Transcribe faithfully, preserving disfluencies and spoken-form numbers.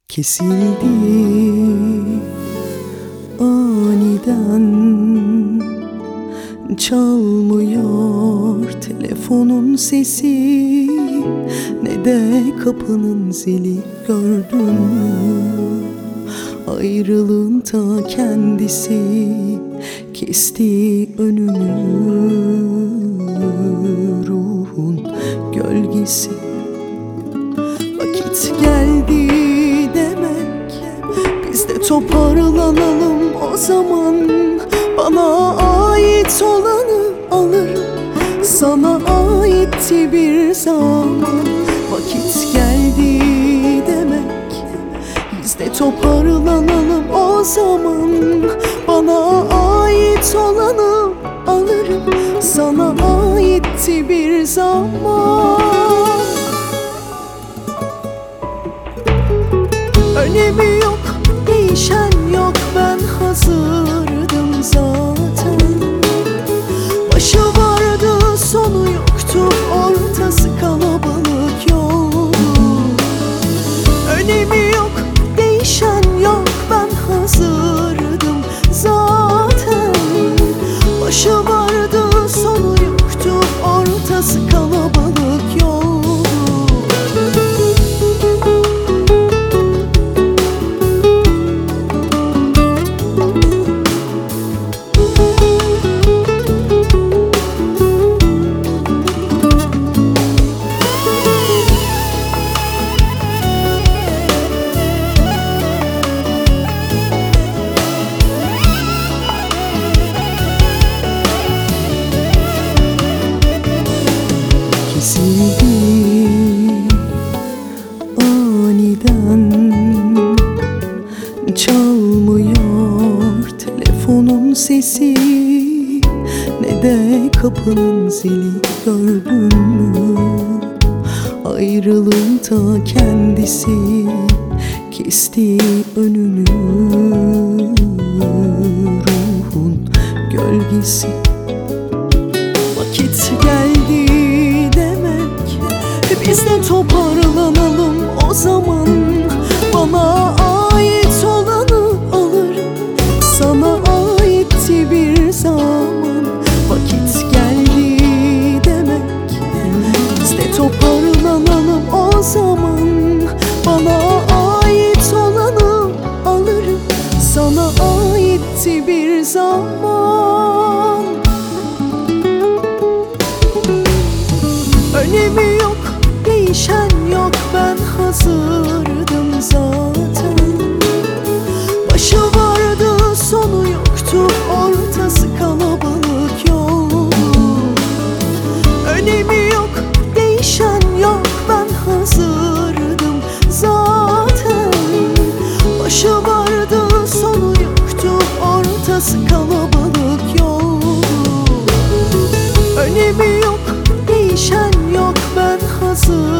Kesildi aniden, çalmıyor telefonun sesi, ne de kapının zili. Gördün mü ayrılığın ta kendisi, kesti önünü ruhun gölgesi. Vakit geldi demek, biz de toparlanalım o zaman. Bana ait olanı alırım, sana aitti bir zaman. Vakit geldi demek, biz de toparlanalım o zaman. Bana ait olanı alırım, sana aitti bir zaman. Önemi yok, değişen yok, ben hazırdım zaten. Başı vardı, sonu yoktu, ortası kalabalık yoldu. Önemi yok, değişen yok, ben hazırdım zaten. Başı vardı, sonu yoktu, ortası kalabalık yoldu. Kesildi aniden, çalmıyor telefonun sesi, ne de kapının zili. Gördün mü ayrılığın ta kendisi, kesti önünü ruhun gölgesi. Vakit geldi demek, biz de toparlanalım o zaman. Bana ait olanı alırım, sana aitti bir zaman. Vakit geldi demek, biz de toparlanalım o zaman. Bana ait olanı alırım, sana aitti bir zaman. Önemi yok, değişen yok, ben hazırdım zaten. Başı vardı, sonu yoktu, ortası kalabalık yoldu. Önemi yok, değişen yok, ben hazırdım zaten. Başı vardı, sonu yoktu, ortası kalabalık yoldu. Önemi yok, değişen yok, ben hazır